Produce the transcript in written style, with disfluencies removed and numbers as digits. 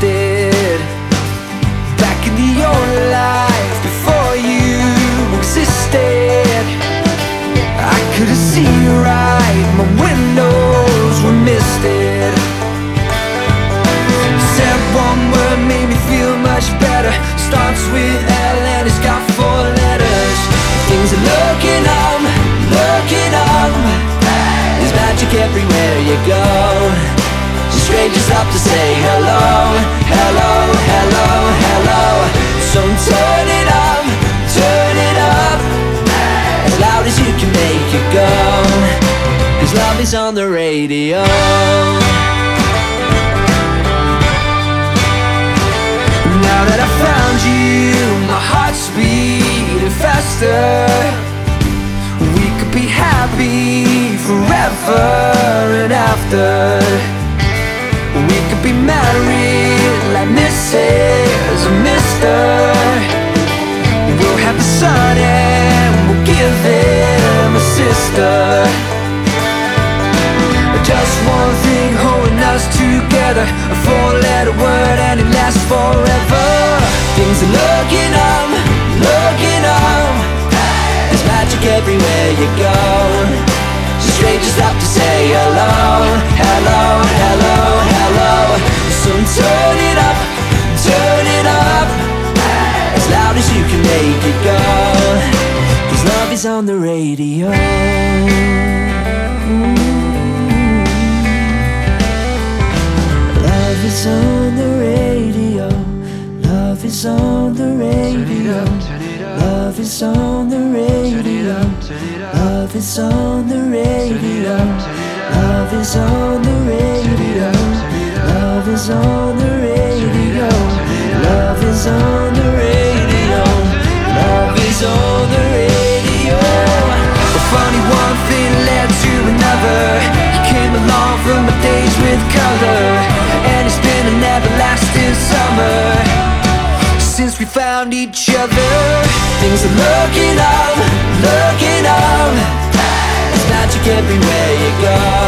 existed back in the old life before you existed. I couldn't see right, my windows were misted. Said one word made me feel much better. Starts with L and it's got 4 letters. Things are looking up, looking up. There's magic everywhere you go. Strangers stop to say hello, hello, hello, hello. So turn it up, turn it up, as loud as you can make it go, 'cause love is on the radio. Now that I found you, my heart's beating faster. We could be happy forever and after. We could be married like Mrs. and Mr. We'll have a son and we'll give him a sister. Just one thing holding us together, a 4-letter word and it lasts forever. Things are looking up, looking up. There's magic everywhere you go. Strangers stop to say hello, hello, hello, hello. So turn it up, as loud as you can make it go, 'cause love is on the radio. Love is on the radio. Love is on the radio. Love is on the radio. Love is on the radio. Love is on the radio. Love is on the radio. Love is on the radio. Love is on the radio. Well, funny, one thing led to another. You came along from the days with color, and it's been an everlasting summer since we found each other. Things are looking up, looking up. There's magic everywhere you go.